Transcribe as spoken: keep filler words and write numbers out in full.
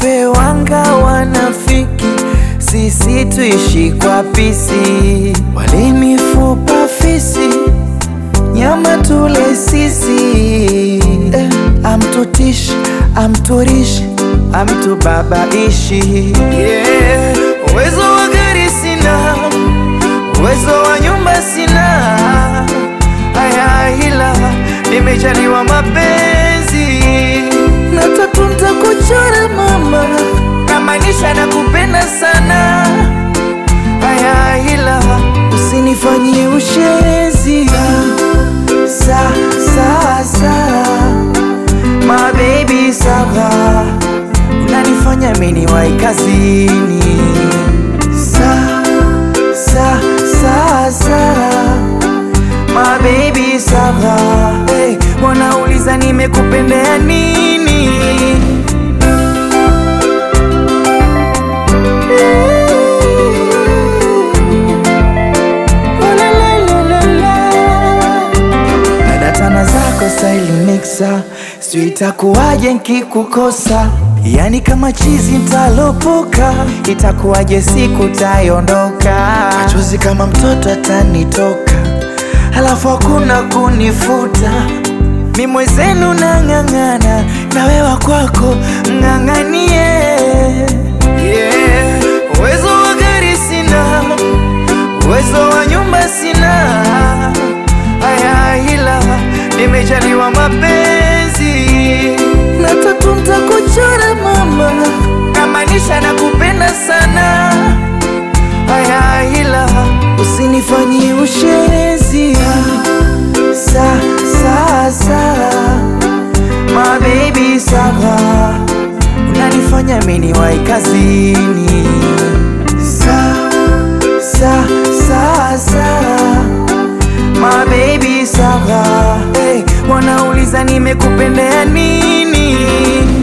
tufe wanga wanafiki, sisi tuishi kwa pisi. Wale mifupa fisi, nyama tule sisi. eh, Amtutishi, amturishi, amtubabaishi. yeah. Uwezo wa gari sina, uwezo wa nyumba sina. Aya hila, nimejaliwa mapenzi. Na tatu nitakuchora mama, namaanisha nakupenda sana. Aya hila, usinifanyie ushenzi. Sa, sa, sa, my baby sawa, unanifanya mimi wai kazini. Sa, sa, sa, sa, my baby sawa. Hey, wanauliza nimekupendea nini? Tana zako style mixa, sijui itakuwaje nkikukosa. Yani kama chizi ntalopoka, itakuwaje siku taiondoka. Machozi kama mtoto atanitoka, halafu hakuna kunifuta. Mi mwezenu nang'ang'ana, na wewa kwako mng'ang'anie. yeah. Uwezo wa gari sina, uwezo wa nyumba sina. Aya hila, nimejaliwa mapenzi. Na tatu nitakuchora mama, namaanisha nakupenda sana. Aya hila, usinifanyie ushenzi. Sa, sa, sa, my baby sawa, unanifanya mimi wai kazini. Sa, sa, sa, sa, my baby sawa. Hey, wanauliza nimekupendea nini?